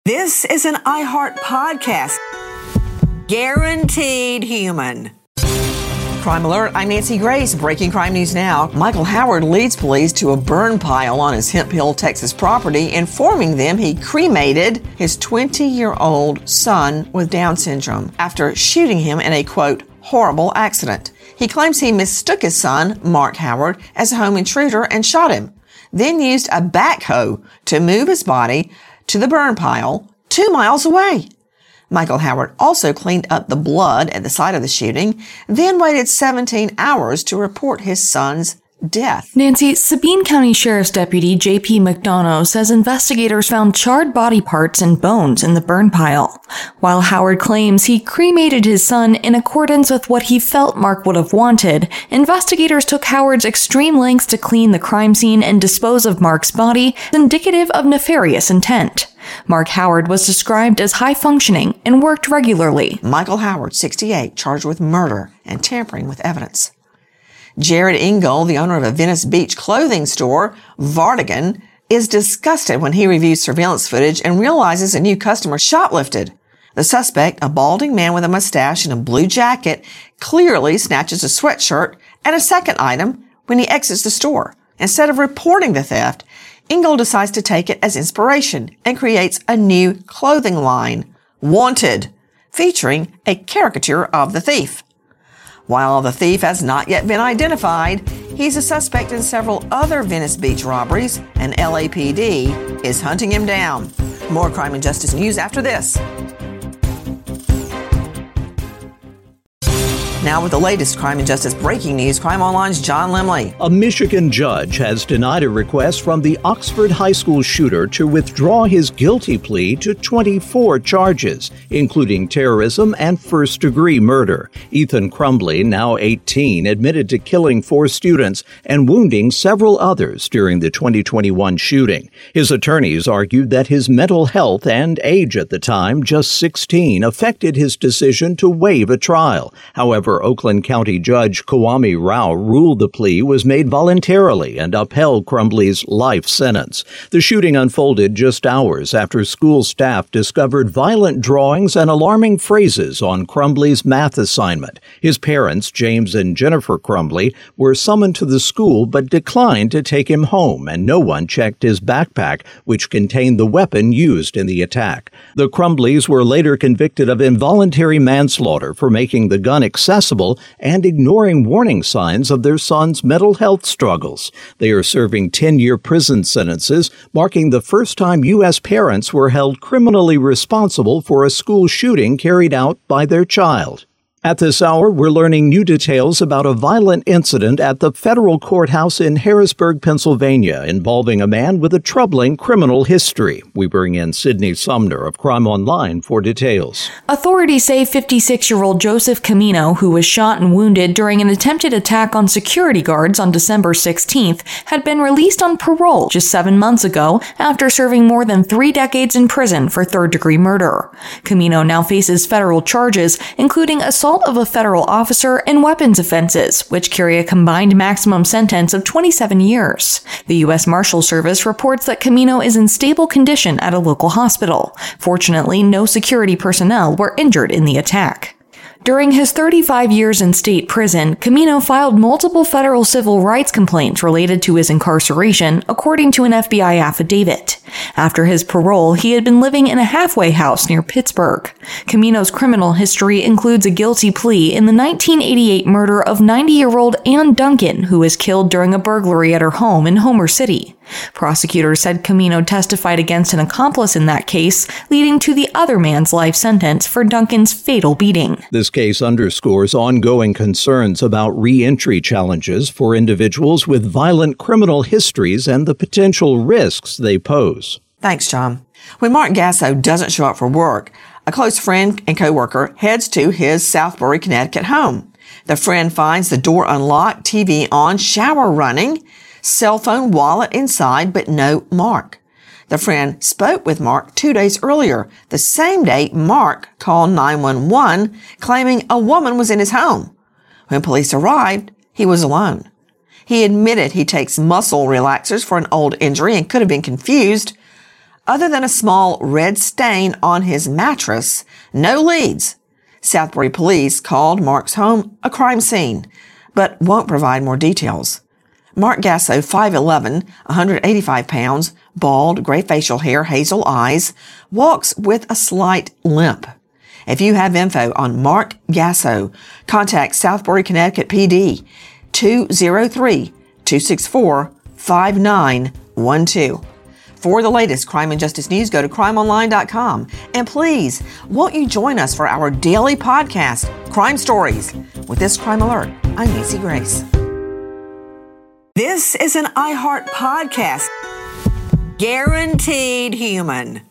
This is an iHeart podcast. Guaranteed human. Crime Alert, I'm Nancy Grace. Breaking crime news now. Michael Howard leads police to a burn pile on his Hemp Hill, Texas property, informing them he cremated his 20-year-old son with Down syndrome after shooting him in a, quote, horrible accident. He claims he mistook his son, Mark Howard, as a home intruder and shot him, then used a backhoe to move his body to the burn pile 2 miles away. Michael Howard also cleaned up the blood at the site of the shooting, then waited 17 hours to report his son's death. Nancy, Sabine County Sheriff's Deputy J.P. McDonough says investigators found charred body parts and bones in the burn pile. While Howard claims he cremated his son in accordance with what he felt Mark would have wanted, investigators took Howard's extreme lengths to clean the crime scene and dispose of Mark's body, indicative of nefarious intent. Mark Howard was described as high-functioning and worked regularly. Michael Howard, 68, charged with murder and tampering with evidence. Jared Ingold, the owner of a Venice Beach clothing store, Vardigan, is disgusted when he reviews surveillance footage and realizes a new customer shoplifted. The suspect, a balding man with a mustache and a blue jacket, clearly snatches a sweatshirt and a second item when he exits the store. Instead of reporting the theft, Ingold decides to take it as inspiration and creates a new clothing line, Wanted, featuring a caricature of the thief. While the thief has not yet been identified, he's a suspect in several other Venice Beach robberies, and LAPD is hunting him down. More crime and justice news after this. Now with the latest crime and justice breaking news, Crime Online's John Lemley. A Michigan judge has denied a request from the Oxford High School shooter to withdraw his guilty plea to 24 charges, including terrorism and first-degree murder. Ethan Crumbley, now 18, admitted to killing 4 students and wounding several others during the 2021 shooting. His attorneys argued that his mental health and age at the time, just 16, affected his decision to waive a trial. However, Oakland County Judge Kwame Rao ruled the plea was made voluntarily and upheld Crumbley's life sentence. The shooting unfolded just hours after school staff discovered violent drawings and alarming phrases on Crumbley's math assignment. His parents, James and Jennifer Crumbley, were summoned to the school but declined to take him home, and no one checked his backpack, which contained the weapon used in the attack. The Crumbleys were later convicted of involuntary manslaughter for making the gun accessible and ignoring warning signs of their son's mental health struggles. They are serving 10-year prison sentences, marking the first time U.S. parents were held criminally responsible for a school shooting carried out by their child. At this hour, we're learning new details about a violent incident at the federal courthouse in Harrisburg, Pennsylvania, involving a man with a troubling criminal history. We bring in Sydney Sumner of Crime Online for details. Authorities say 56-year-old Joseph Camino, who was shot and wounded during an attempted attack on security guards on December 16th, had been released on parole just 7 months ago after serving more than 3 decades in prison for third-degree murder. Camino now faces federal charges, including assault of a federal officer and weapons offenses, which carry a combined maximum sentence of 27 years. The U.S. Marshal Service reports that Camino is in stable condition at a local hospital. Fortunately, no security personnel were injured in the attack. During his 35 years in state prison, Camino filed multiple federal civil rights complaints related to his incarceration, according to an FBI affidavit. After his parole, he had been living in a halfway house near Pittsburgh. Camino's criminal history includes a guilty plea in the 1988 murder of 90-year-old Ann Duncan, who was killed during a burglary at her home in Homer City. Prosecutors said Camino testified against an accomplice in that case, leading to the other man's life sentence for Duncan's fatal beating. This case underscores ongoing concerns about re-entry challenges for individuals with violent criminal histories and the potential risks they pose. Thanks, John. When Mark Gasso doesn't show up for work, a close friend and co-worker heads to his Southbury, Connecticut home. The friend finds the door unlocked, TV on, shower running, cell phone, wallet inside, but no Mark. The friend spoke with Mark 2 days earlier, the same day Mark called 911 claiming a woman was in his home. When police arrived, he was alone. He admitted he takes muscle relaxers for an old injury and could have been confused. Other than a small red stain on his mattress, no leads. Southbury police called Mark's home a crime scene, but won't provide more details. Mark Gasso, 5'11", 185 pounds, bald, gray facial hair, hazel eyes, walks with a slight limp. If you have info on Mark Gasso, contact Southbury, Connecticut PD, 203-264-5912. For the latest crime and justice news, go to crimeonline.com. And please, won't you join us for our daily podcast, Crime Stories? With this Crime Alert, I'm Nancy Grace. This is an iHeart podcast. Guaranteed human.